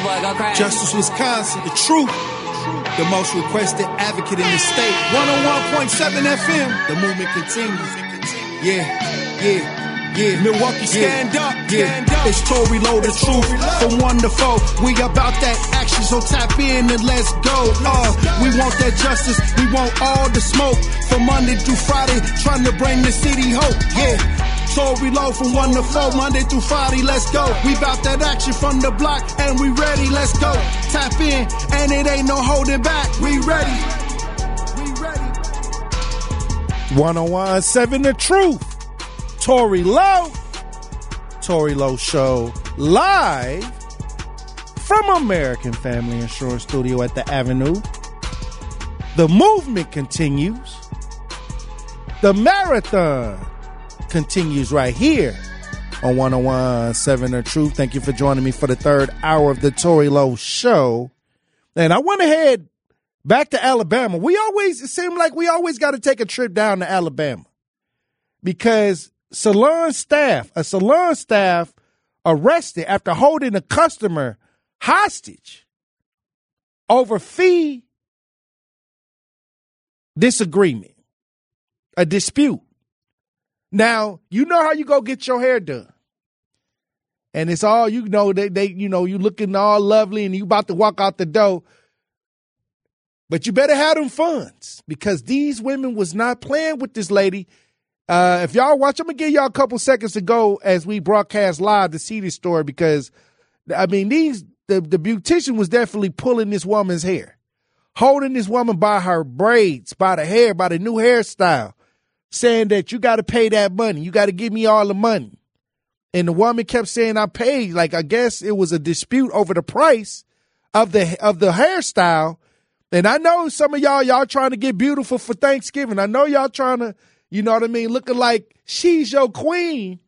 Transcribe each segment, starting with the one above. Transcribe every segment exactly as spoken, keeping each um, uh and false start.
Justice Wisconsin, the truth. The most requested advocate in the state. one oh one point seven F M. The movement continues. Yeah, yeah, yeah. Milwaukee, stand yeah. up, stand yeah. up. It's Tory Lowe, the truth. From one to four. We about that action, so tap in and let's go. Uh, we want that justice. We want all the smoke. From Monday through Friday, trying to bring the city hope. Yeah. Tory Lowe from one to four, Monday through Friday, let's go. We bout that action from the block, and we ready, let's go. Tap in, and it ain't no holding back. We ready. We ready. one oh one point seven The Truth. Tory Lowe. Tory Lowe Show live from American Family Insurance Studio at the Avenue. The movement continues. The marathon continues right here on one oh one point seven The Truth. Thank you for joining me for the third hour of the Tory Lowe Show. And I went ahead back to Alabama. We always, it seemed like we always got to take a trip down to Alabama because salon staff, a salon staff arrested after holding a customer hostage over fee disagreement, a dispute. Now, you know how you go get your hair done. And it's all, you know, they, they, you know, you looking all lovely and you about to walk out the door. But you better have them funds because these women was not playing with this lady. Uh, if y'all watch, I'm going to give y'all a couple seconds to go as we broadcast live to see this story because, I mean, these, the, the beautician was definitely pulling this woman's hair, holding this woman by her braids, by the hair, by the new hairstyle. Saying that you got to pay that money. You got to give me all the money. And the woman kept saying, I paid. Like, I guess it was a dispute over the price of the of the hairstyle. And I know some of y'all, y'all trying to get beautiful for Thanksgiving. I know y'all trying to, you know what I mean, looking like she's your queen.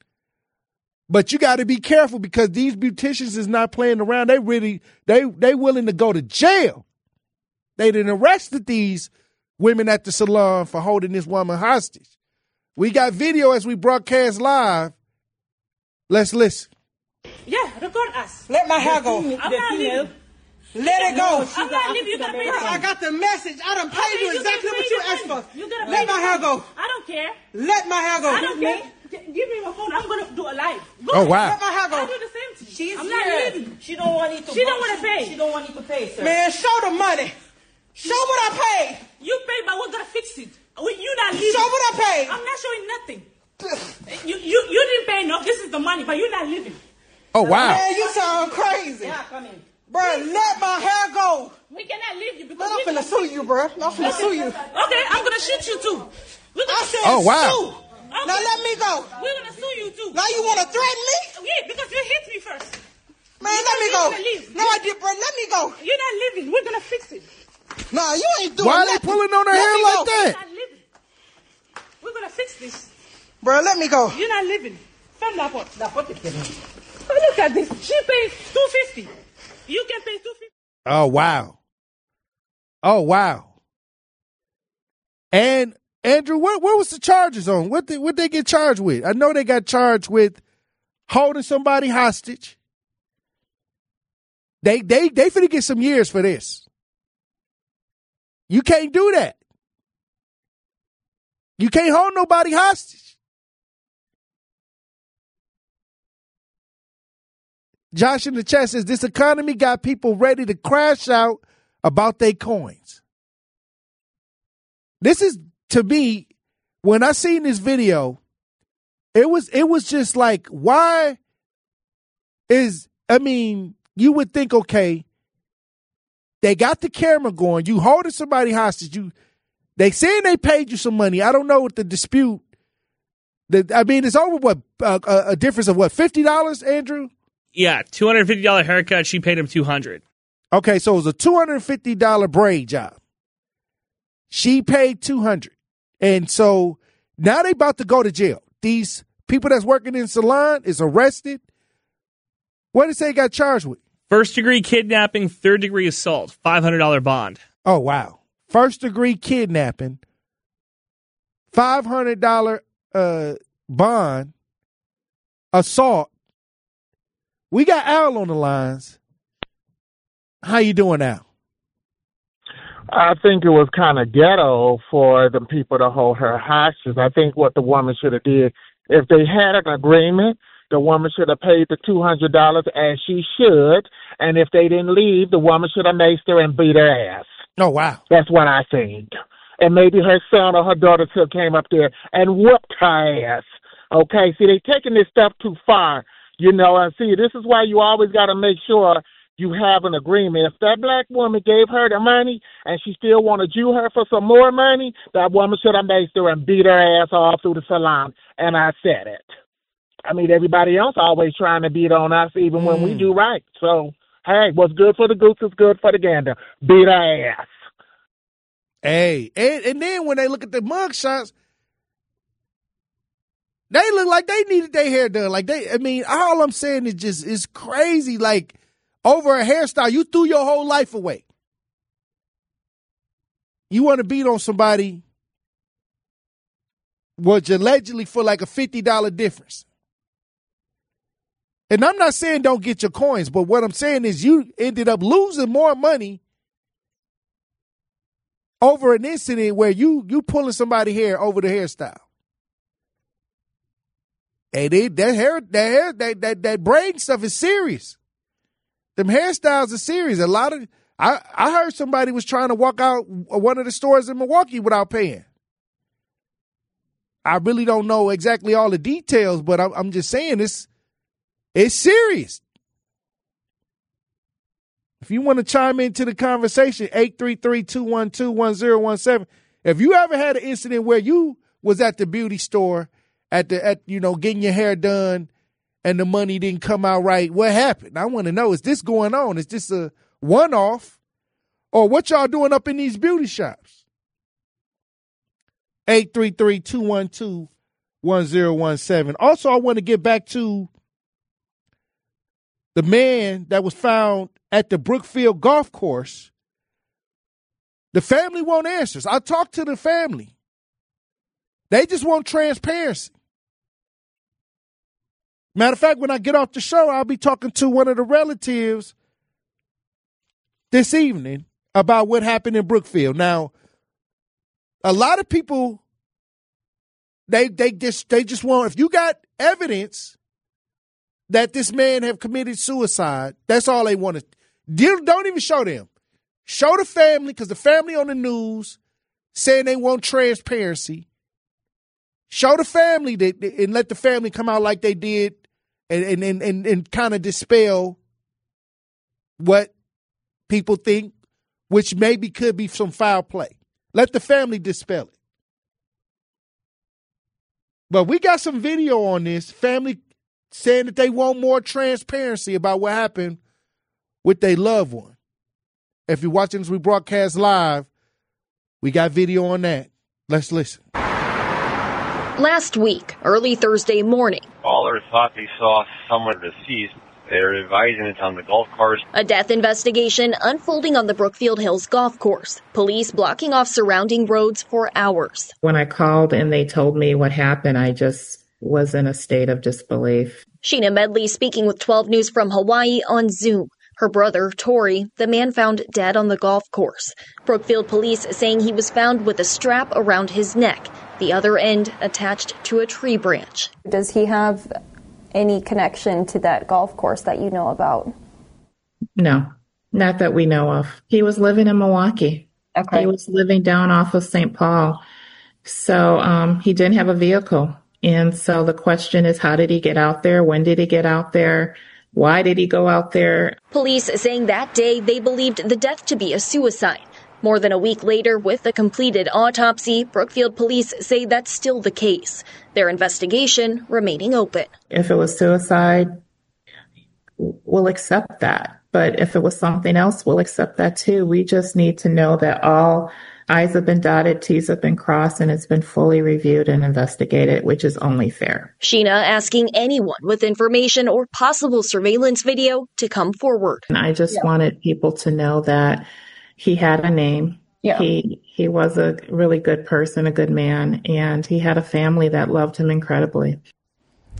But you got to be careful because these beauticians is not playing around. They really, they they willing to go to jail. They done arrested these women at the salon for holding this woman hostage. We got video as we broadcast live. Let's listen. Yeah, record us. Let my hair go. I'm not leaving. Let it go. I'm not leaving. You gotta pay I got the message. I done paid Okay, you you exactly gotta what pay you the asked money. for. You gotta Let pay my the hair money. go. I don't care. Let my hair go. I don't care. G- Give me my phone. I'm gonna do a live. Go Oh, ahead. wow. Let my hair I'll go. do the same to you. She's I'm here. not leaving. She don't want you to. She don't wanna pay. She don't want you to pay, sir. Man, show the money. Show what I paid. You pay, but we're gonna fix it. We, you not leaving. Show what I paid. I'm not showing nothing. you, you you didn't pay enough. This is the money, but you're not leaving. Oh, wow. Man, you sound crazy. Yeah, come in. Bro, let my hair go. We cannot leave you because Man, I'm we finna sue you, bro. I'm finna sue you. Okay, I'm gonna shoot you too. We're gonna I said Oh, wow. sue. Okay. Now let me go. We're gonna sue you too. Now you want to threaten me? Yeah, because you hit me first. Man, You let me go. gotta leave. No, I did, bro. Let me go. You're not leaving. We're gonna fix it. Nah, you ain't doing Why are they nothing. pulling on her Let hair me like go. that? You're not leaving. We're gonna fix this. Bro, let me go. You're not leaving. From la porte. La porte is getting. Oh, look at this. She pays two fifty. You can pay two fifty. Oh, wow. Oh, wow. And Andrew, what, what was the charges on? What did what they get charged with? I know they got charged with holding somebody hostage. They they they finna get some years for this. You can't do that. You can't hold nobody hostage. Josh in the chat says this economy got people ready to crash out about their coins. This is, to me, when I seen this video, it was it was just like, why is, I mean, you would think, okay, they got the camera going, you holding somebody hostage, you they saying they paid you some money. I don't know what the dispute, the, I mean, it's over what, uh, a, a difference of what, fifty dollars, Andrew? Yeah, two hundred fifty dollars haircut. She paid him two hundred dollars. Okay, so it was a two hundred fifty dollars braid job. She paid two hundred dollars. And so now they about to go to jail. These people that's working in salon is arrested. What did they got charged with? First degree kidnapping, third degree assault, five hundred dollars bond. Oh, wow. First degree kidnapping, five hundred dollars uh, bond, assault. We got Al on the lines. How you doing now? I think it was kind of ghetto for the people to hold her hostage. I think what the woman should have did, if they had an agreement, the woman should have paid the two hundred dollars as she should. And if they didn't leave, the woman should have maced her and beat her ass. Oh, wow. That's what I think. And maybe her son or her daughter still came up there and whooped her ass. Okay, see, they taking this stuff too far, you know, and see, this is why you always got to make sure you have an agreement. If that black woman gave her the money and she still want to Jew her for some more money, that woman should have maced her and beat her ass all through the salon, and I said it. I mean, everybody else always trying to beat on us even mm. when we do right. So, hey, what's good for the goose is good for the gander. Beat her ass. Hey, and, and then when they look at the mug shots, they look like they needed their hair done. Like they, I mean, all I'm saying is just, it's crazy. Like over a hairstyle, you threw your whole life away. You want to beat on somebody, was allegedly for like a fifty dollars difference. And I'm not saying don't get your coins, but what I'm saying is you ended up losing more money over an incident where you you pulling somebody hair over the hairstyle. Hey, they, that hair, that hair, that, that that braid stuff is serious. Them hairstyles are serious. A lot of I I heard somebody was trying to walk out one of the stores in Milwaukee without paying. I really don't know exactly all the details, but I'm, I'm just saying it's it's serious. If you want to chime into the conversation, eight three three, two one two, one zero one seven. If you ever had an incident where you was at the beauty store at the at you know getting your hair done and the money didn't come out right, what happened? I want to know, is this going on? Is this a one-off? Or what y'all doing up in these beauty shops? eight three three, two one two, one zero one seven. Also, I want to get back to the man that was found at the Brookfield golf course. The family won't answer. I talked to the family. They just want transparency. Matter of fact, when I get off the show, I'll be talking to one of the relatives this evening about what happened in Brookfield. Now, a lot of people, they they just they just want, if you got evidence that this man have committed suicide, that's all they want to. Don't even show them. Show the family, because the family on the news saying they want transparency. Show the family that, and let the family come out like they did and and and, and kind of dispel what people think, which maybe could be some foul play. Let the family dispel it. But we got some video on this. Family saying that they want more transparency about what happened with their loved one. If you're watching this, we broadcast live. We got video on that. Let's listen. Last week, early Thursday morning, callers thought they saw someone deceased. They're advising it's on the golf course. A death investigation unfolding on the Brookfield Hills golf course. Police blocking off surrounding roads for hours. When I called and they told me what happened, I just was in a state of disbelief. Sheena Medley speaking with twelve News from Hawaii on Zoom. Her brother, Tori, the man found dead on the golf course. Brookfield police saying he was found with a strap around his neck, the other end attached to a tree branch. Does he have any connection to that golf course that you know about? No, not that we know of. He was living in Milwaukee. Okay. He was living down off of Saint Paul. So um, he didn't have a vehicle. And so the question is, how did he get out there? When did he get out there? Why did he go out there? Police saying that day they believed the death to be a suicide. More than a week later, with a completed autopsy, Brookfield police say that's still the case. Their investigation remaining open. If it was suicide, we'll accept that. But if it was something else, we'll accept that too. We just need to know that all I's have been dotted, T's have been crossed, and it's been fully reviewed and investigated, which is only fair. Sheena asking anyone with information or possible surveillance video to come forward. And I just yeah. wanted people to know that he had a name. Yeah. He he was a really good person, a good man, and he had a family that loved him incredibly.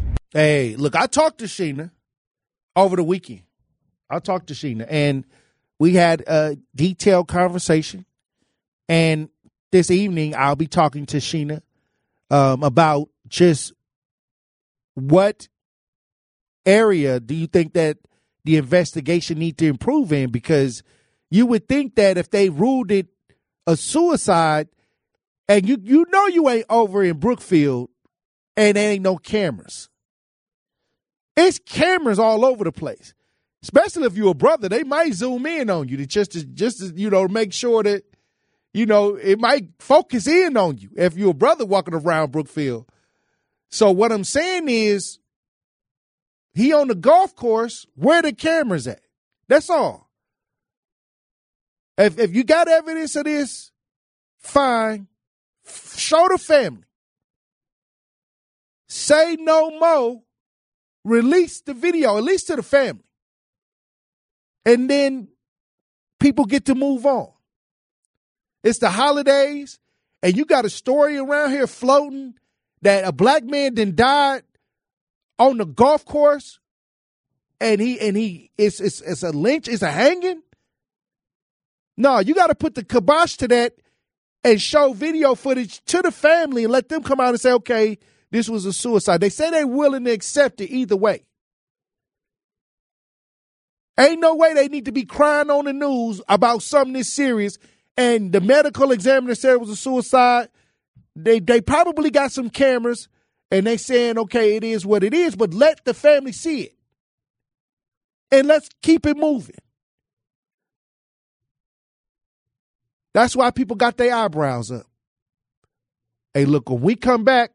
Hey, look, I talked to Sheena over the weekend. I talked to Sheena, and We had a detailed conversation, and this evening I'll be talking to Sheena um, about just what area do you think that the investigation need to improve in, because you would think that if they ruled it a suicide, and you you know you ain't over in Brookfield and there ain't no cameras. It's cameras all over the place. Especially if you're a brother, they might zoom in on you to just to, just to, you know, make sure that, you know, it might focus in on you if you're a brother walking around Brookfield. So what I'm saying is, he on the golf course, where the cameras at? That's all. If if you got evidence of this, fine. Show the family. Say no more. Release the video, at least to the family. And then people get to move on. It's the holidays, and you got a story around here floating that a black man then died on the golf course, and he and he it's it's, it's a lynch, it's a hanging. No, you got to put the kibosh to that and show video footage to the family and let them come out and say, okay, this was a suicide. They say they're willing to accept it either way. Ain't no way they need to be crying on the news about something this serious, and the medical examiner said it was a suicide. They they probably got some cameras, and they saying, okay, it is what it is, but let the family see it. And let's keep it moving. That's why people got their eyebrows up. Hey, look, when we come back,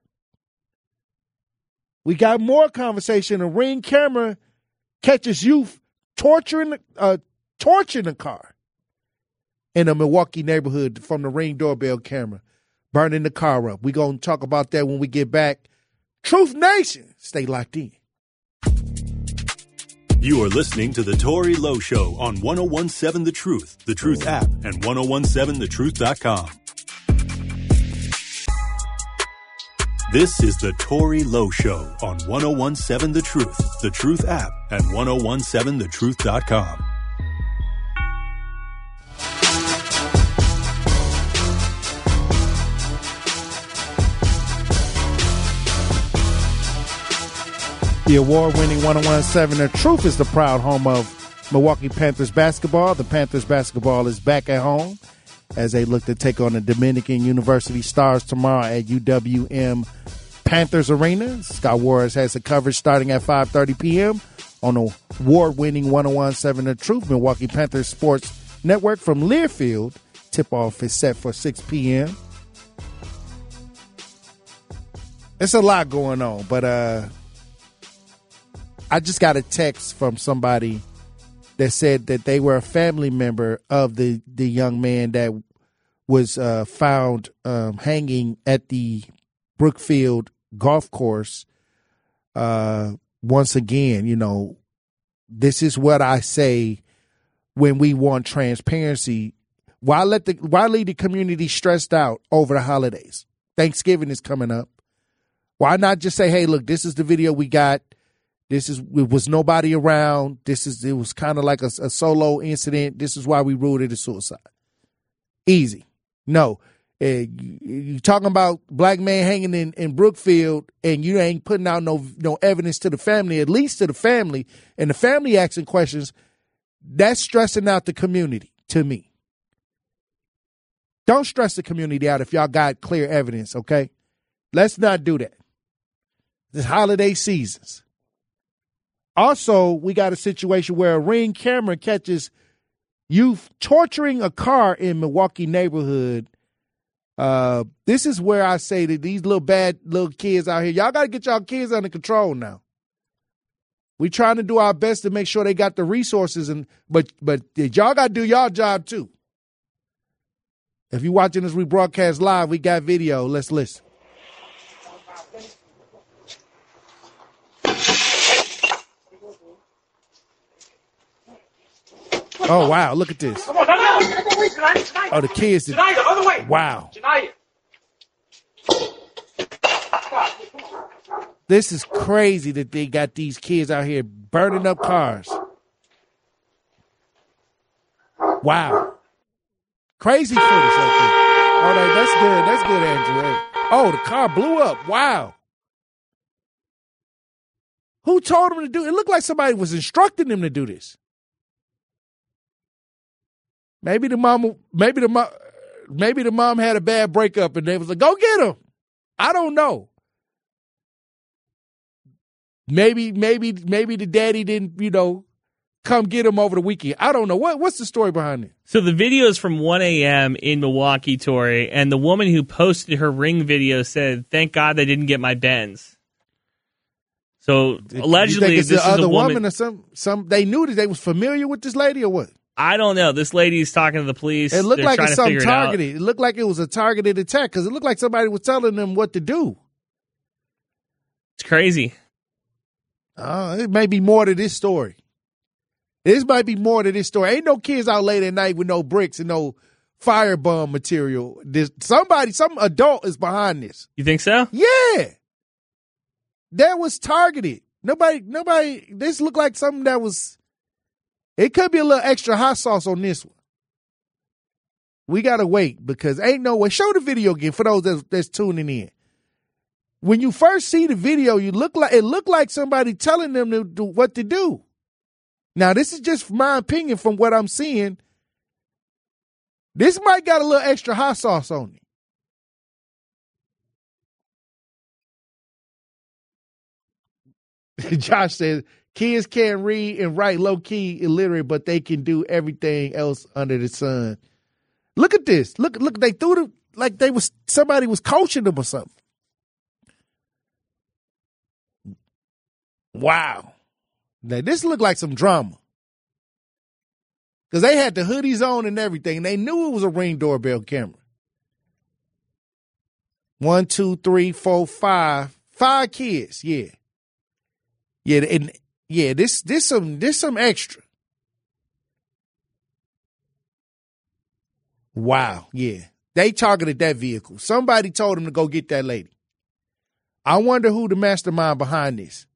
we got more conversation. A Ring camera catches youth torturing, uh, torturing a car in a Milwaukee neighborhood from the Ring doorbell camera, burning the car up. We're going to talk about that when we get back. Truth Nation, stay locked in. You are listening to The Tory Lowe Show on one oh one seven The Truth, The Truth app, and ten seventeen the truth dot com. This is The Tory Lowe Show on ten seventeen The Truth, The Truth app, and ten seventeen the truth dot com. The award-winning ten seventeen The Truth is the proud home of Milwaukee Panthers basketball. The Panthers basketball is back at home as they look to take on the Dominican University Stars tomorrow at U W M Panthers Arena. Scott Warris has the coverage starting at five thirty p.m. on the award-winning ten seventeen The Truth, Milwaukee Panthers Sports Network from Learfield. Tip-off is set for six p.m. It's a lot going on, but uh, I just got a text from somebody that said that they were a family member of the, the young man that was uh, found um, hanging at the Brookfield golf course. Uh, once again, you know, this is what I say when we want transparency. Why let the why leave the community stressed out over the holidays? Thanksgiving is coming up. Why not just say, hey, look, this is the video we got. This is, it was nobody around. This is, it was kind of like a, a solo incident. This is why we ruled it a suicide. Easy. No, uh, you, you talking about black man hanging in, in Brookfield, and you ain't putting out no, no evidence to the family, at least to the family, and the family asking questions. That's stressing out the community to me. Don't stress the community out if y'all got clear evidence. Okay. Let's not do that. This holiday seasons. Also, we got a situation where a Ring camera catches youth torturing a car in Milwaukee neighborhood. Uh, this is where I say that these little bad little kids out here, y'all got to get y'all kids under control now. We trying to do our best to make sure they got the resources, and but but y'all got to do y'all job too. If you're watching this rebroadcast live, we got video. Let's listen. Oh, wow. Look at this. Come on, no, no, no, no, wait, tonight, tonight. Oh, the kids. Tonight, the other way. Wow. Tonight. This is crazy that they got these kids out here burning up cars. Wow. Crazy footage right there. Oh, no, that's good. That's good, Andrew. Hey. Oh, the car blew up. Wow. Who told him to do it? It looked like somebody was instructing him to do this. Maybe the mom, maybe the mom, maybe the mom had a bad breakup and they was like, go get him. I don't know. Maybe, maybe, maybe the daddy didn't, you know, come get him over the weekend. I don't know. What What's the story behind it? So the video is from one a.m. in Milwaukee, Tori, and the woman who posted her ring video said, thank God they didn't get my Benz. So allegedly, you think it's this the is other a woman, woman or some, some, they knew that they was familiar with this lady or what? I don't know. This lady's talking to the police. It looked They're like trying it's to something figure it out. targeted. It, it looked like it was a targeted attack because it looked like somebody was telling them what to do. It's crazy. Uh, it may be more to this story. This might be more to this story. Ain't no kids out late at night with no bricks and no firebomb material. There's somebody, some adult is behind this. You think so? Yeah. That was targeted. Nobody, nobody, this looked like something that was, it could be a little extra hot sauce on this one. We got to wait because ain't no way. Show the video again for those that's, that's tuning in. When you first see the video, you look like it looked like somebody telling them to do what to do. Now, this is just my opinion from what I'm seeing. This might got a little extra hot sauce on it. Josh says, kids can't read and write low-key illiterate, but they can do everything else under the sun. Look at this. Look, look, they threw the, like they was, somebody was coaching them or something. Wow. Now, this looked like some drama. Because they had the hoodies on and everything. They knew it was a Ring doorbell camera. One, two, three, four, five. Five kids, yeah. Yeah, and yeah, this this some this some extra. Wow, yeah. They targeted that vehicle. Somebody told them to go get that lady. I wonder who the mastermind behind this.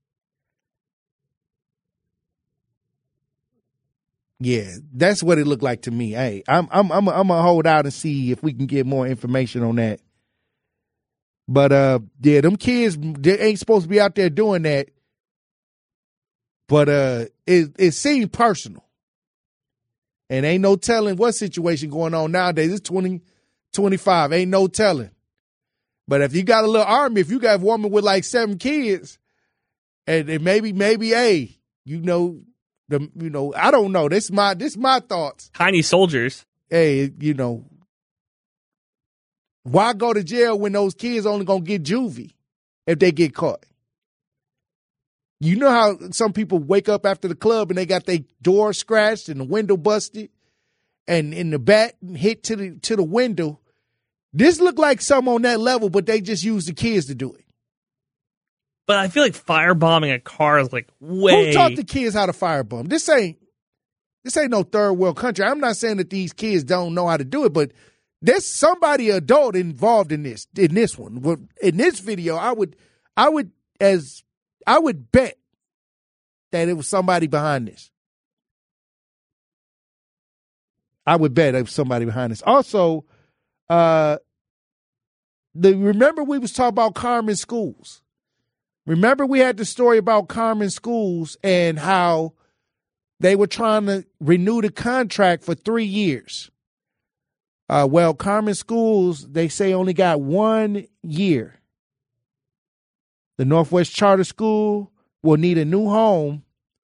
Yeah, that's what it looked like to me. Hey, I'm I'm I'm I'm gonna hold out and see if we can get more information on that. But uh, yeah, them kids they ain't supposed to be out there doing that. But uh, it it seemed personal, and ain't no telling what situation going on nowadays. It's twenty twenty-five. Ain't no telling. But if you got a little army, if you got a woman with like seven kids, and, and maybe maybe hey, you know. The, you know, I don't know. This my this my thoughts. Tiny soldiers. Hey, you know, why go to jail when those kids only gonna get juvie if they get caught? You know how some people wake up after the club and they got their door scratched and the window busted, and in the bat hit to the to the window. This looked like some on that level, but they just used the kids to do it. But I feel like firebombing a car is like way. Who taught the kids how to firebomb? This ain't this ain't no third world country. I'm not saying that these kids don't know how to do it, but there's somebody adult involved in this in this one. In this video, I would I would as I would bet that it was somebody behind this. I would bet it was somebody behind this. Also, uh, the remember we was talking about Carmen Schools. Remember we had the story about Carmen Schools and how they were trying to renew the contract for three years. Uh, well, Carmen Schools, they say only got one year. The Northwest Charter School will need a new home.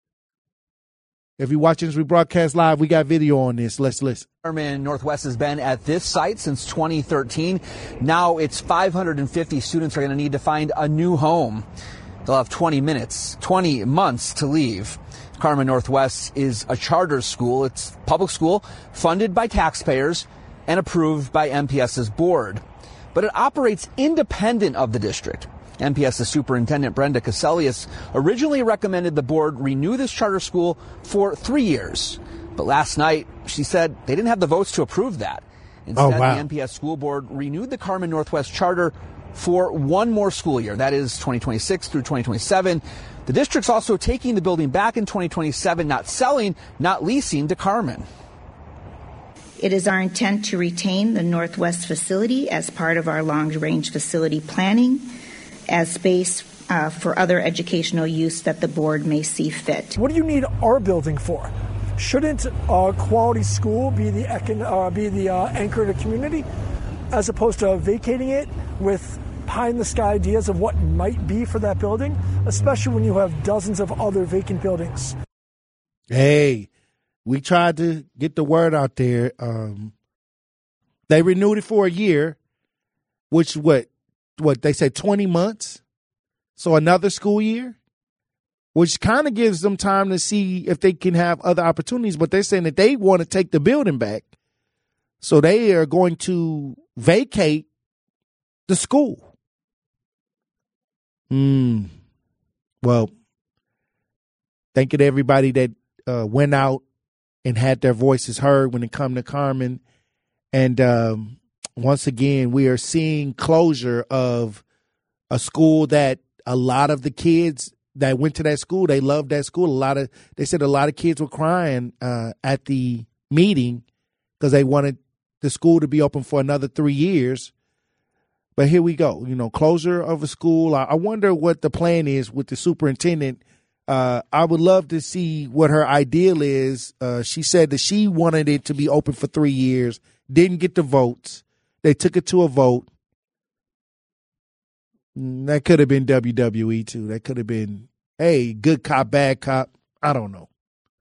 If you're watching this rebroadcast live, we got video on this. Let's listen. Carmen Northwest has been at this site since twenty thirteen. Now it's five hundred fifty students are going to need to find a new home. They'll have twenty minutes, twenty months to leave. Carmen Northwest is a charter school. It's a public school funded by taxpayers and approved by M P S's board. But it operates independent of the district. M P S's Superintendent Brenda Caselius originally recommended the board renew this charter school for three years. But last night, she said they didn't have the votes to approve that. Instead, oh, wow. the M P S school board renewed the Carmen Northwest charter for one more school year. That is twenty twenty-six through twenty twenty-seven. The district's also taking the building back in twenty twenty-seven, not selling, not leasing to Carmen. It is our intent to retain the Northwest facility as part of our long-range facility planning as space uh, for other educational use that the board may see fit. What do you need our building for? Shouldn't a quality school be the econ- uh, be the uh, anchor in the community, as opposed to vacating it with pie-in-the-sky ideas of what might be for that building, especially when you have dozens of other vacant buildings? Hey, we tried to get the word out there. Um, they renewed it for a year, which what what they said twenty months, so another school year, which kind of gives them time to see if they can have other opportunities. But they're saying that they want to take the building back, so they are going to vacate the school. Hmm. Well, thank you to everybody that uh, went out and had their voices heard when it come to Carmen. And um, once again, we are seeing closure of a school that a lot of the kids that went to that school, they loved that school. A lot of, they said a lot of kids were crying uh, at the meeting because they wanted the school to be open for another three years. But here we go, you know, closure of a school. I, I wonder what the plan is with the superintendent. Uh, I would love to see what her ideal is. Uh, she said that she wanted it to be open for three years, didn't get the votes. They took it to a vote. That could have been W W E too. That could have been, hey, good cop, bad cop. I don't know.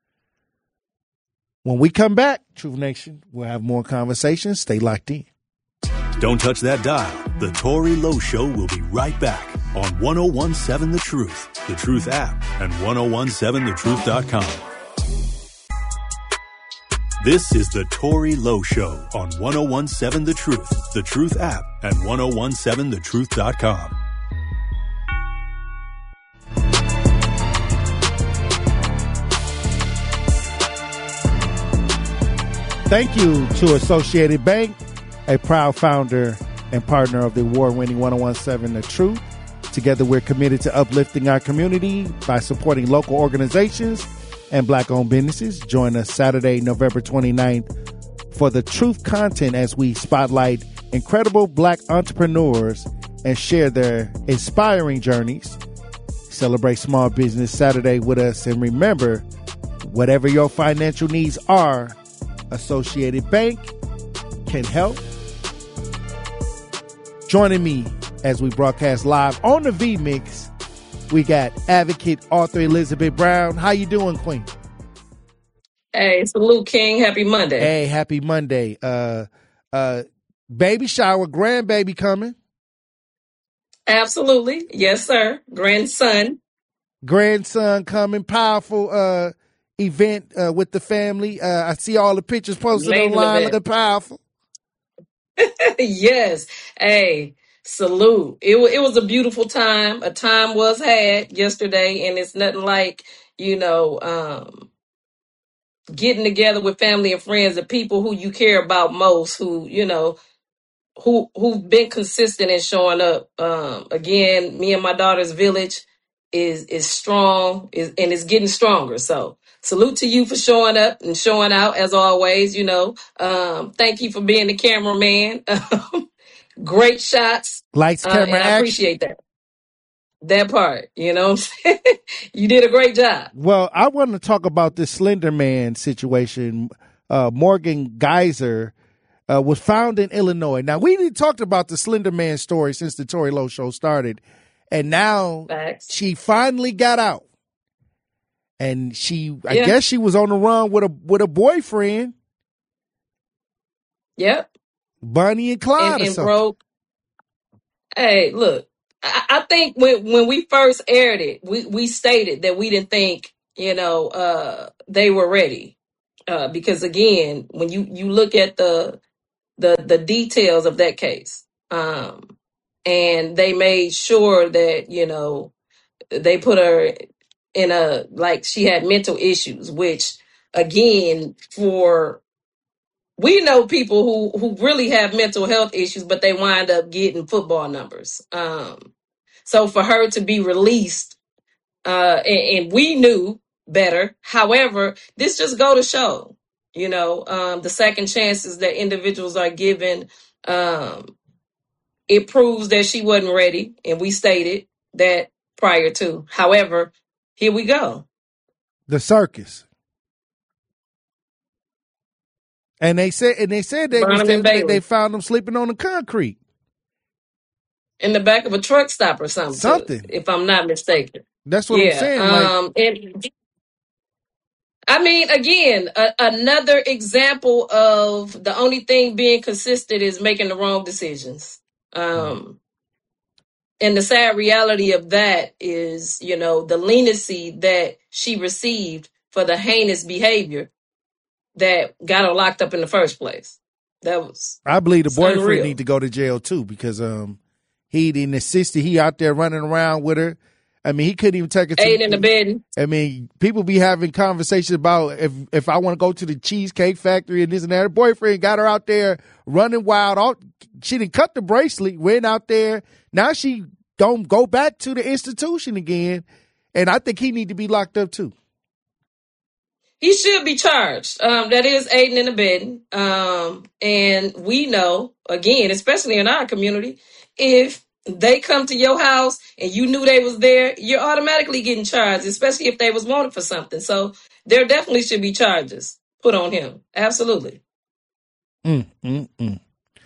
When we come back, Truth Nation, we'll have more conversations. Stay locked in. Don't touch that dial. The Tory Lowe Show will be right back on ten seventeen The Truth, The Truth app, and ten seventeen the truth dot com. This is the Tory Lowe Show on ten seventeen The Truth, The Truth app, and ten seventeen the truth dot com. Thank you to Associated Bank, a proud founder and partner of the award-winning ten seventeen The Truth. Together, we're committed to uplifting our community by supporting local organizations and black-owned businesses. Join us Saturday, November twenty-ninth for the Truth content as we spotlight incredible black entrepreneurs and share their inspiring journeys. Celebrate Small Business Saturday with us. And remember, whatever your financial needs are, Associated Bank can help. Joining me as we broadcast live on the V-Mix, we got advocate author Elizabeth Brown. How you doing, Queen? Hey, salute, King. Happy Monday. Hey, happy Monday. Uh, uh, baby shower, grandbaby coming. Absolutely. Yes, sir. Grandson. Grandson coming. Powerful uh, event uh, with the family. Uh, I see all the pictures posted Main online. event. Looking powerful. Yes. Hey, salute. It, wa- it was a beautiful time. A time was had yesterday, and it's nothing like, you know, um, getting together with family and friends, the people who you care about most, who, you know, who, who've been consistent in showing up. Um, again, me and my daughter's village is, is strong is, and it's getting stronger. So salute to you for showing up and showing out as always, you know. Um, thank you for being the cameraman. Great shots. Lights, Uh, camera, and I action. appreciate that. That part, you know what I'm saying? You did a great job. Well, I want to talk about this Slender Man situation. Uh, Morgan Geyser uh, was found in Illinois. Now, we didn't talked about the Slender Man story since the Tory Lowe Show started. And now Facts. she finally got out. And she, I Yeah. guess she was on the run with a with a boyfriend, Yep. Bonnie and Clyde And, or and something. broke. Hey, look, I, I think when when we first aired it, we, we stated that we didn't think, you know, uh, they were ready. Uh, because again, when you, you look at the the the details of that case, um, and they made sure that, you know, they put her in a, like, she had mental issues, which again, for we know people who who really have mental health issues, but they wind up getting football numbers. Um, so for her to be released, uh, and, and we knew better. However, this just go to show, You know, um, the second chances that individuals are given, um, it proves that she wasn't ready, and we stated that prior to. However, here we go. The circus. And they said, and they said they was, they, they found them sleeping on the concrete in the back of a truck stop or something. Something, too, if I'm not mistaken. That's what yeah. I'm saying. Um, like, and I mean, again, a, another example of the only thing being consistent is making the wrong decisions. Um, and the sad reality of that is, you know, the leniency that she received for the heinous behavior that got her locked up in the first place. That was I believe the boyfriend unreal. need to go to jail too, because um he didn't assist. He out there running around with her. I mean, he couldn't even take it to Aiding in the bed. I mean, people be having conversations about if if I want to go to the Cheesecake Factory and this and that. Her boyfriend got her out there running wild. All, she didn't cut the bracelet, went out there. Now she don't go back to the institution again. And I think he need to be locked up too. He should be charged. Um, that is aiding and abetting. Um, and we know, again, especially in our community, if they come to your house and you knew they was there, you're automatically getting charged, especially if they was wanted for something. So there definitely should be charges put on him. Absolutely. Mm, mm, mm.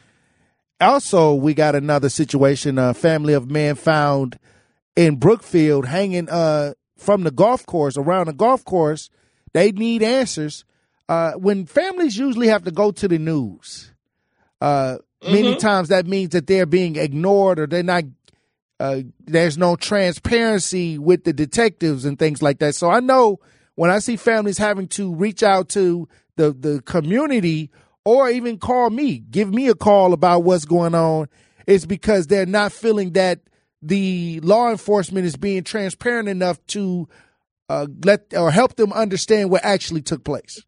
Also, we got another situation. A family of men found in Brookfield hanging uh, from the golf course, around the golf course. They need answers. Uh, when families usually have to go to the news, uh, mm-hmm. many times that means that they're being ignored or they're not, uh, there's no transparency with the detectives and things like that. So I know when I see families having to reach out to the, the community or even call me, give me a call about what's going on, it's because they're not feeling that the law enforcement is being transparent enough to Uh, let or help them understand what actually took place.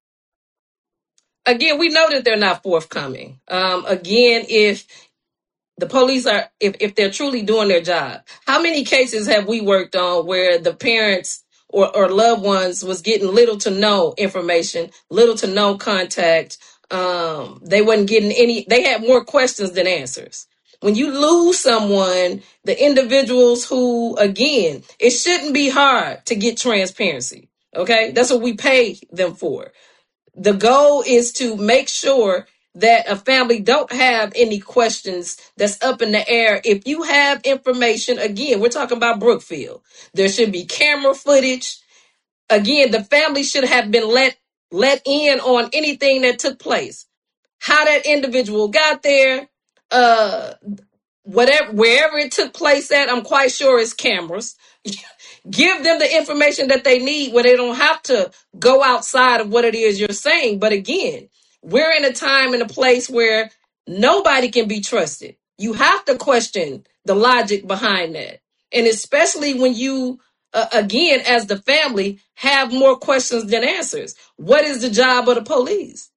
Again, we know that they're not forthcoming. Um, again, if the police are, if, if they're truly doing their job, how many cases have we worked on where the parents or, or loved ones was getting little to no information, little to no contact? Um, they wasn't getting any, they had more questions than answers. When you lose someone, the individuals who, again, it shouldn't be hard to get transparency. Okay. That's what we pay them for. The goal is to make sure that a family don't have any questions that's up in the air. If you have information, again, we're talking about Brookfield. There should be camera footage. Again, the family should have been let, let in on anything that took place. How that individual got there, uh, whatever, wherever it took place at, I'm quite sure it's cameras. Give them the information that they need where they don't have to go outside of what it is you're saying. But again, we're in a time and a place where nobody can be trusted. You have to question the logic behind that. And especially when you, uh, again, as the family, have more questions than answers. What is the job of the police?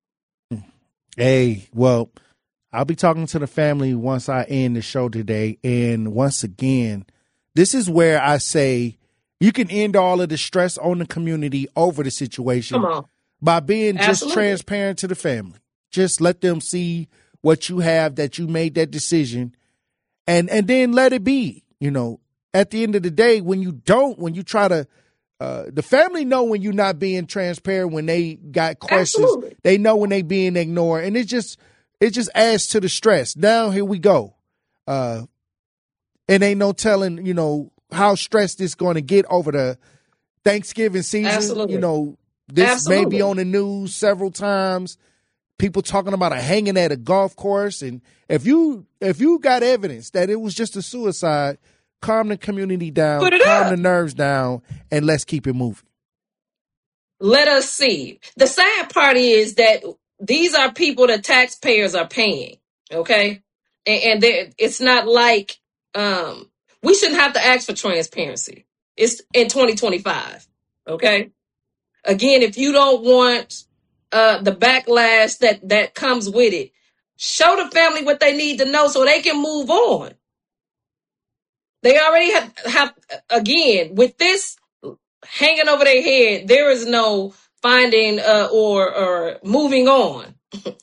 Hey, well, I'll be talking to the family once I end the show today. And once again, this is where I say you can end all of the stress on the community over the situation Come on. by being just Absolutely. transparent to the family. Just let them see what you have, that you made that decision, and and then let it be. You know, at the end of the day, when you don't, when you try to, uh, the family know when you're not being transparent, when they got questions, Absolutely. they know when they being ignored, and it just it just adds to the stress. Now here we go, uh, and ain't no telling, you know, how stressed it's going to get over the Thanksgiving season. Absolutely. You know, this Absolutely. may be on the news several times. People talking about a hanging at a golf course, and if you if you got evidence that it was just a suicide, calm the community down, Put it calm up. the nerves down, and let's keep it moving. Let us see. The sad part is that these are people that taxpayers are paying. Okay. And, and they- it's not like, um, we shouldn't have to ask for transparency. It's in twenty twenty-five. Okay. Again, if you don't want, uh, the backlash that, that comes with it, show the family what they need to know so they can move on. They already have, have again, with this hanging over their head, there is no finding uh, or or moving on,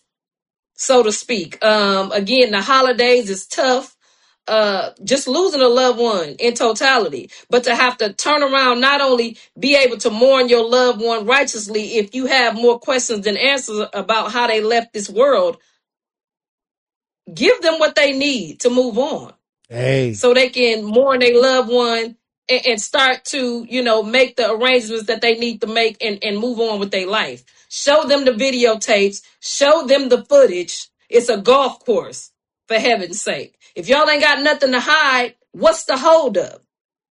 so to speak. Um, again, the holidays is tough. Uh, just losing a loved one in totality, but to have to turn around, not only be able to mourn your loved one righteously, if you have more questions than answers about how they left this world, give them what they need to move on. Hey. So they can mourn their loved one and, and start to, you know, make the arrangements that they need to make and, and move on with their life. Show them the videotapes, show them the footage. It's a golf course, for heaven's sake. If y'all ain't got nothing to hide, what's the holdup?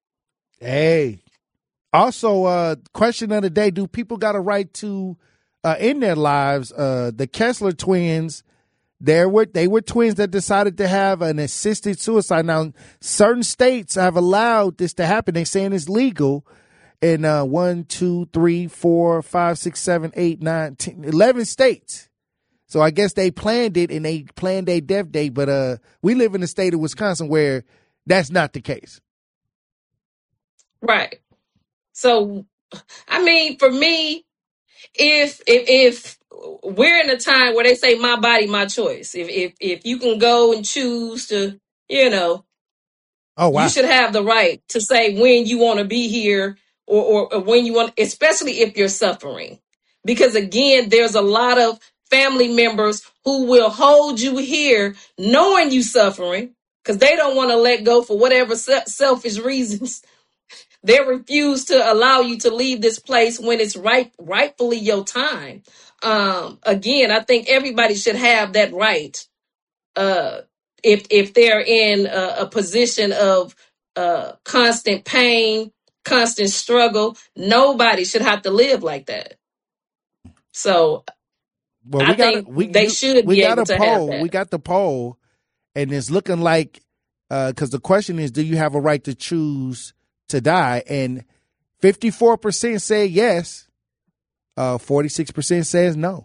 Hey. Also, uh, question of the day, do people got a right to uh, end their lives? Uh, the Kessler twins, There were they were twins that decided to have an assisted suicide. Now, certain states have allowed this to happen. They're saying it's legal in uh, one, two, three, four, five, six, seven, eight, nine, ten, eleven states. So I guess they planned it and they planned a death date. But uh, we live in the state of Wisconsin where that's not the case. Right. So, I mean, for me, if if if we're in a time where they say my body, my choice. If if if you can go and choose to, you know, oh wow, you should have the right to say when you want to be here or, or or when you want, especially if you're suffering. Because again, there's a lot of family members who will hold you here knowing you suffering because they don't want to let go for whatever se- selfish reasons. They refuse to allow you to leave this place when it's right, rightfully your time. Um, again, I think everybody should have that right. Uh, if if they're in a, a position of uh, constant pain, constant struggle, nobody should have to live like that. So, well, I we got think we, they should we be got able a to poll. have that. We got the poll, and it's looking like because the question is, do you have a right to choose to die? And fifty-four percent say yes. Uh, forty-six percent says no.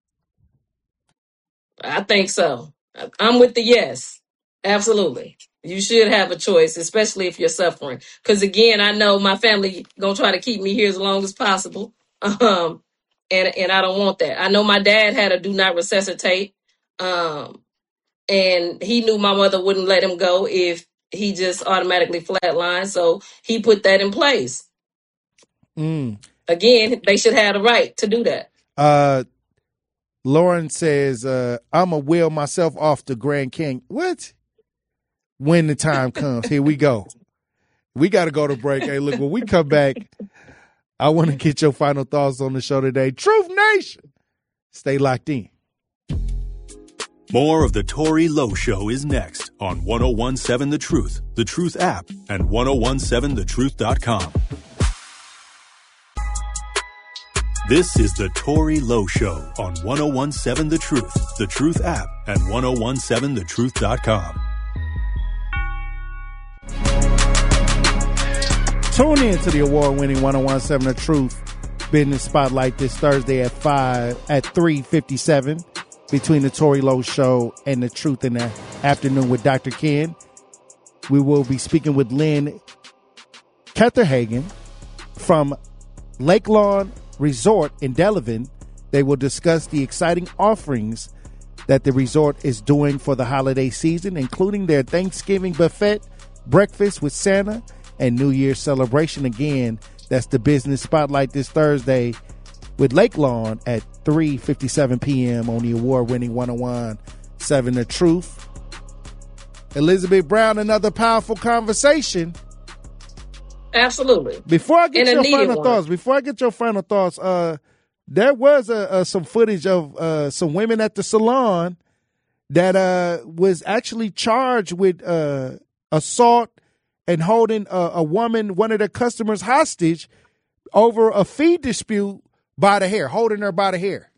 I think so. I'm with the yes. Absolutely. You should have a choice, especially if you're suffering. Because again, I know my family gonna try to keep me here as long as possible. Um, and and I don't want that. I know my dad had a do not resuscitate. Um, and he knew my mother wouldn't let him go if he just automatically flatlined. So he put that in place. Mm. Again, they should have the right to do that. Uh, Lauren says, uh, I'm going to wheel myself off the Grand Canyon. What? When the time comes. Here we go. We got to go to break. Hey, look, when we come back, I want to get your final thoughts on the show today. Truth Nation. Stay locked in. More of the Tory Lowe Show is next on ten seventeen The Truth, The Truth app, and ten seventeen the truth dot com. This is the Tory Lowe Show on ten seventeen The Truth, The Truth app, and ten seventeen the truth dot com. Tune in to the award-winning ten seventeen The Truth Business Spotlight this Thursday at five at three fifty-seven between the Tory Lowe Show and The Truth in the afternoon with Doctor Ken. We will be speaking with Lynn Ketterhagen from Lake Lawn Resort in Delavan. They will discuss the exciting offerings that the resort is doing for the holiday season, including their Thanksgiving buffet, breakfast with Santa, and New Year's celebration. Again, that's the Business Spotlight this Thursday with Lake Lawn at three fifty-seven p.m. on the award-winning ten seventeen The Truth. Elizabeth Brown, another powerful conversation. Absolutely. Before I get And your final one. thoughts, before I get your final thoughts, uh, there was a, a, some footage of uh, some women at the salon that uh, was actually charged with uh, assault and holding a, a woman, one of their customers, hostage over a fee dispute by the hair, holding her by the hair.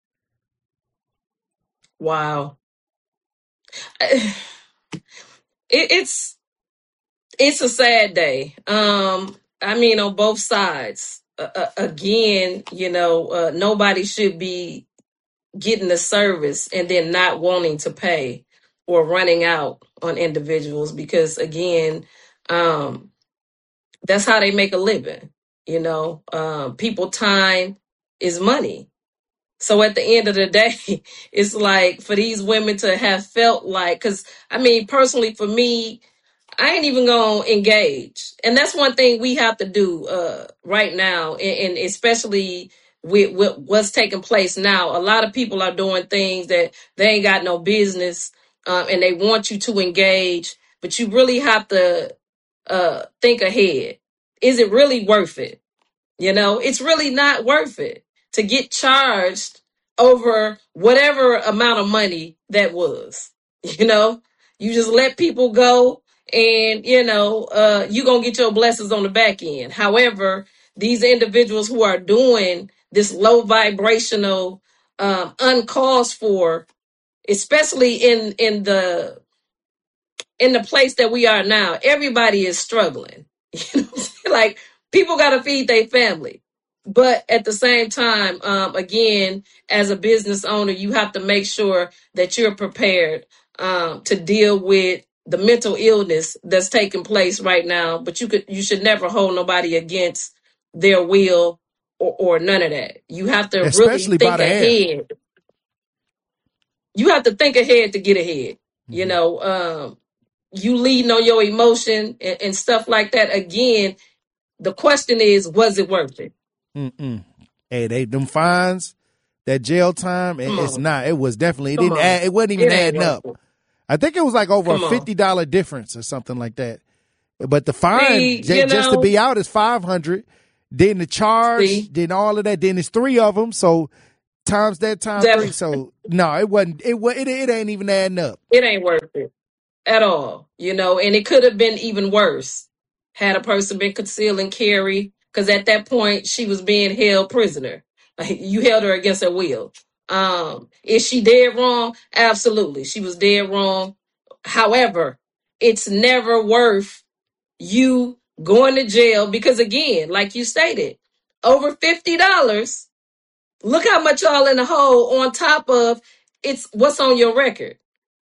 Wow. It, it's it's a sad day. Um, I mean, on both sides. Uh, uh, again, you know, uh, nobody should be getting the service and then not wanting to pay or running out on individuals because, again, um, that's how they make a living. You know, um, people time is money. So at the end of the day, it's like for these women to have felt like, because I mean, personally for me, I ain't even gonna engage. And that's one thing we have to do uh, right now, and, and especially with, with what's taking place now. A lot of people are doing things that they ain't got no business, um, and they want you to engage, but you really have to uh, think ahead. Is it really worth it? You know, it's really not worth it to get charged over whatever amount of money that was. You know, you just let people go and, you know, uh, you're going to get your blessings on the back end. However, these individuals who are doing this low vibrational, um, uncalled for, especially in, in the, in the place that we are now, everybody is struggling. You know what I'm saying? Like, people got to feed their family. But at the same time, um, again, as a business owner, you have to make sure that you're prepared um, to deal with the mental illness that's taking place right now. But you could, you should never hold nobody against their will or, or none of that. You have to Especially really think by the hair. ahead. You have to think ahead to get ahead. You know, um, you leading on your emotion and, and stuff like that. Again, the question is, was it worth it? Mm-mm. Hey, they them fines, that jail time, it, Come it's on. not. It was definitely. It Come didn't. on. Add, it wasn't even It ain't adding worth up. it. I think it was like over Come a on. fifty dollar difference or something like that. But the fine See, j- you just to know- be out is five hundred. Then the charge, See? then all of that. Then it's three of them. So times that time That- three. So no, it wasn't. It wa- it it ain't even adding up. It ain't worth it at all, you know, and it could have been even worse had a person been concealing carry, because at that point she was being held prisoner. Like, you held her against her will. Um, is she dead wrong? Absolutely, she was dead wrong. However, it's never worth you going to jail because, again, like you stated, over fifty dollars. Look how much y'all in the hole on top of it's what's on your record.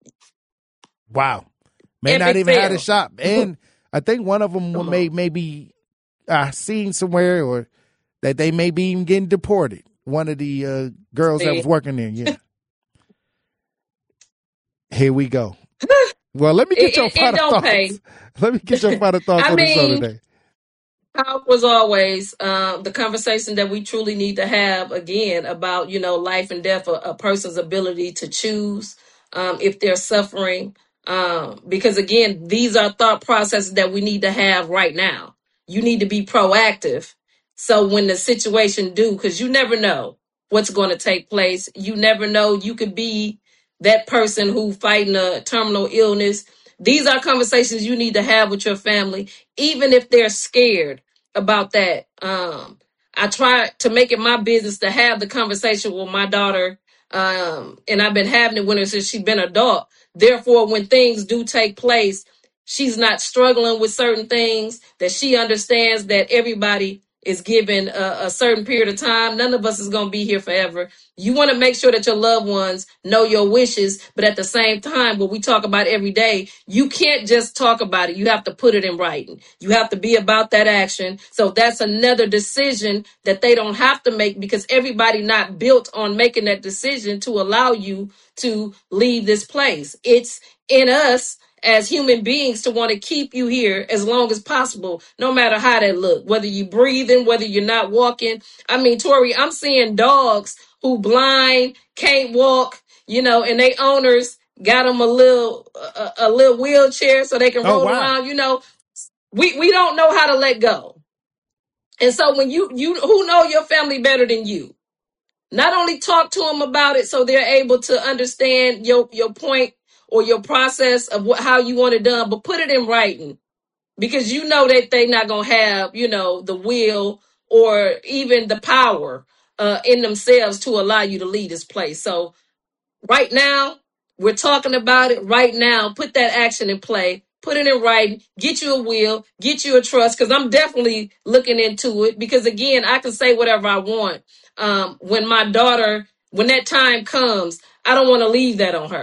Wow. May Epic not even fail. had a shop. And I think one of them may maybe I seen somewhere or that they may be even getting deported. One of the uh, girls that See? was working there. Yeah. Here we go. Well, let me get It- your it- it final don't thoughts. pay. Let me get your final thoughts I on this show mean, today. How was always um, the conversation that we truly need to have again about, you know, life and death, a, a person's ability to choose um, if they're suffering. Um, because again, these are thought processes that we need to have right now. You need to be proactive. So when the situation do, because you never know what's going to take place. You never know. You could be that person who fighting a terminal illness. These are conversations you need to have with your family, even if they're scared about that. Um, I try to make it my business to have the conversation with my daughter, um, and I've been having it with her since she's been an adult. Therefore, when things do take place, she's not struggling with certain things, that she understands that everybody is given a, a certain period of time. None of us is going to be here forever. You want to make sure that your loved ones know your wishes, but at the same time, what we talk about every day, you can't just talk about it. You have to put it in writing. You have to be about that action. So that's another decision that they don't have to make, because everybody not built on making that decision to allow you to leave this place. It's in us as human beings to want to keep you here as long as possible, no matter how that look, whether you breathing, whether you're not walking. I mean, Tori, I'm seeing dogs who blind, can't walk, you know, and they owners got them a little, a, a little wheelchair so they can Oh, roll wow. around. You know, we, we don't know how to let go. And so when you, you, who know your family better than you? Not only talk to them about it so they're able to understand your, your point or your process of what, how you want it done, but put it in writing, because you know that they're not going to have, you know, the will or even the power uh, in themselves to allow you to lead this place. So right now, we're talking about it right now. Put that action in play. Put it in writing. Get you a will. Get you a trust, because I'm definitely looking into it. Because, again, I can say whatever I want. Um, when my daughter, when that time comes, I don't want to leave that on her.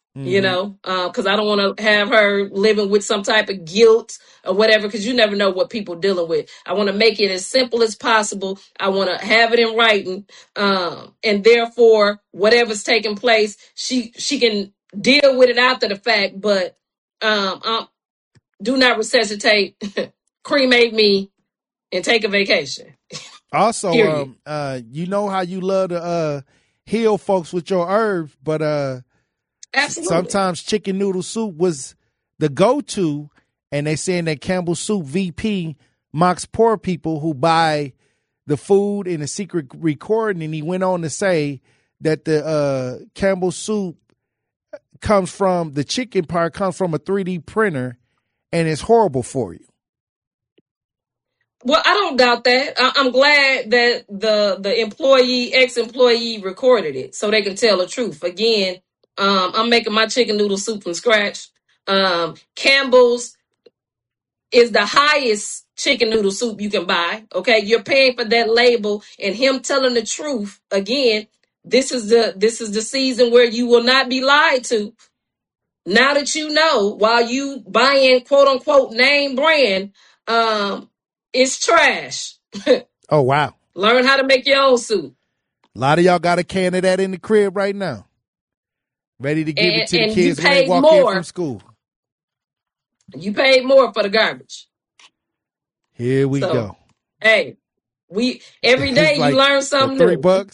Mm-hmm. You know, because uh, I don't want to have her living with some type of guilt or whatever, because you never know what people dealing with. I want to make it as simple as possible. I want to have it in writing, um, and therefore, whatever's taking place, she she can deal with it after the fact. But um, um, do not resuscitate, cremate me, and take a vacation. Also, um, uh, you know how you love to uh, heal folks with your herbs, but uh. Absolutely. Sometimes chicken noodle soup was the go-to, and they saying that Campbell Soup V P mocks poor people who buy the food in a secret recording, and he went on to say that the uh, Campbell Soup comes from, the chicken part comes from a three D printer, and it's horrible for you. Well, I don't doubt that. I- I'm glad that the the employee, ex-employee recorded it so they can tell the truth. Again, Um, I'm making my chicken noodle soup from scratch. Um, Campbell's is the highest chicken noodle soup you can buy. Okay, you're paying for that label, and him telling the truth. Again, this is the this is the season where you will not be lied to. Now that you know, while you buying quote unquote name brand, um, it's trash. Oh wow! Learn how to make your own soup. A lot of y'all got a can of that in the crib right now. Ready to give and, it to the and kids you when they paid walk more. in from school. You paid more for the garbage. Here we So, go. Hey, we every day Like you learn something three new. bucks.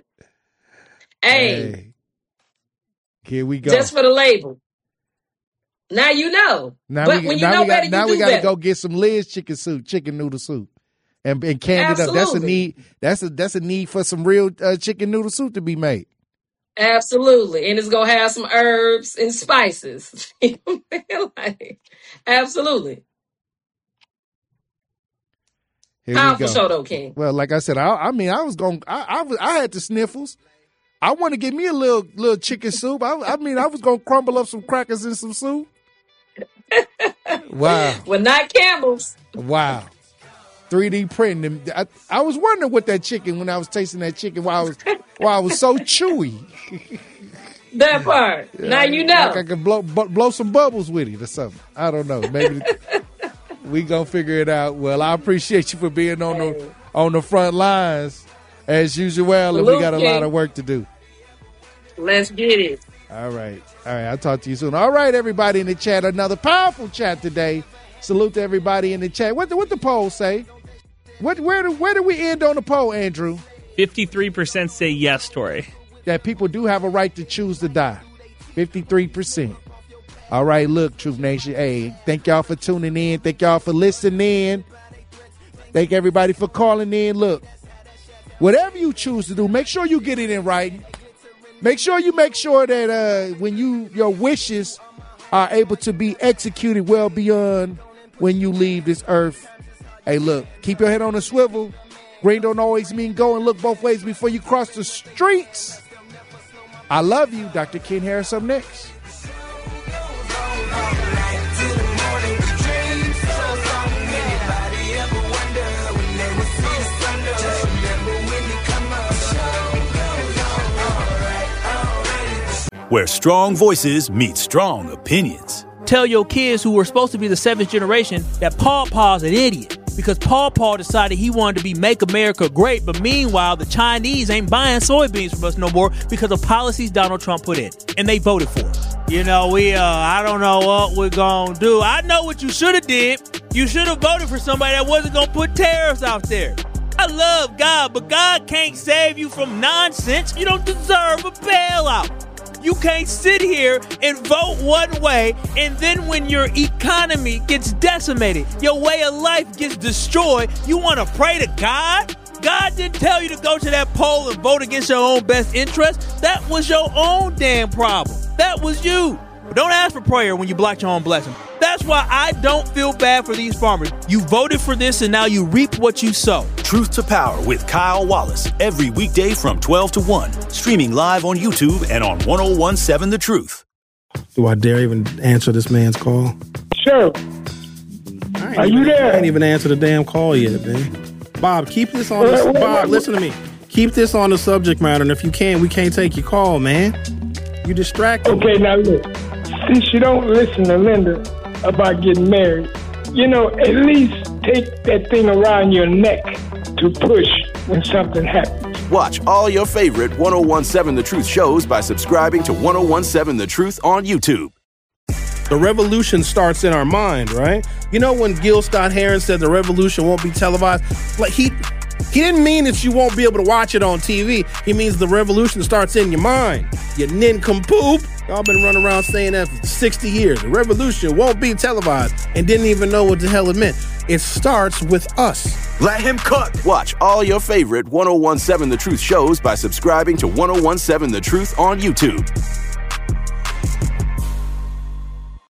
hey, Hey, here we go. just for the label. Now you know. Now but we, when you now know we got, better, you now do we got to better. go get some Liz chicken soup, chicken noodle soup, and and can it up. That's a Absolutely. need. That's a that's a need for some real uh, chicken noodle soup to be made. Absolutely, and it's gonna have some herbs and spices. like, absolutely. Here Powerful we go. show, though, King. Well, like I said, I, I mean, I was going. I, I was. I had the sniffles. I want to get me a little little chicken soup. I, I mean, I was gonna crumble up some crackers in some soup. Wow. Well, not Campbell's. Wow. three D printing. I, I was wondering what that chicken, when I was tasting that chicken, why I was why I was so chewy. That part. Now you know. Like I could blow bu- blow some bubbles with it or something. I don't know. Maybe we gonna figure it out. Well, I appreciate you for being on the on the front lines as usual, and we got a lot of work to do. Let's get it. All right. All right. I'll talk to you soon. All right, everybody in the chat. Another powerful chat today. Salute to everybody in the chat. What the, what the poll say? What where do where do we end on the poll, Andrew? fifty-three percent say yes, Tori. That people do have a right to choose to die. fifty-three percent. All right, look, Truth Nation. Hey, thank y'all for tuning in. Thank y'all for listening in. Thank everybody for calling in. Look, whatever you choose to do, make sure you get it in writing. Make sure you make sure that uh, when you your wishes are able to be executed well beyond when you leave this earth. Hey, look, keep your head on a swivel. Green don't always mean go, and look both ways before you cross the streets. I love you. Doctor Ken Harris up next. Where strong voices meet strong opinions. Tell your kids who were supposed to be the seventh generation that Paw Paw's an idiot because Paw Paw decided he wanted to be Make America Great, but meanwhile the Chinese ain't buying soybeans from us no more because of policies Donald Trump put in, and they voted for us. You know, we, uh, I don't know what we're gonna do. I know what you should have did. You should have voted for somebody that wasn't gonna put tariffs out there. I love God, but God can't save you from nonsense. You don't deserve a bailout. You can't sit here and vote one way, and then when your economy gets decimated, your way of life gets destroyed, you want to pray to God? God didn't tell you to go to that poll and vote against your own best interest. That was your own damn problem. That was you. But don't ask for prayer when you block your own blessing. That's why I don't feel bad for these farmers. You voted for this, and now you reap what you sow. Truth to Power with Kyle Wallace. Every weekday from twelve to one. Streaming live on YouTube and on ten seventeen The Truth. Do I dare even answer this man's call? Sure. Are you there? I ain't even answered the damn call yet, man. Bob, keep this on the... Bob, listen to me. Keep this on the subject matter, and if you can, we can't take your call, man. You distracted. Okay, now look. Since you don't listen to Linda about getting married, you know, at least take that thing around your neck to push when something happens. Watch all your favorite ten seventeen The Truth shows by subscribing to ten seventeen The Truth on YouTube. The revolution starts in our mind, right? You know when Gil Scott-Heron said the revolution won't be televised? Like he he didn't mean that you won't be able to watch it on T V. He means the revolution starts in your mind. You nincompoop. Y'all been running around saying that for sixty years. The revolution won't be televised and didn't even know what the hell it meant. It starts with us. Let him cook. Watch all your favorite ten seventeen The Truth shows by subscribing to ten seventeen The Truth on YouTube.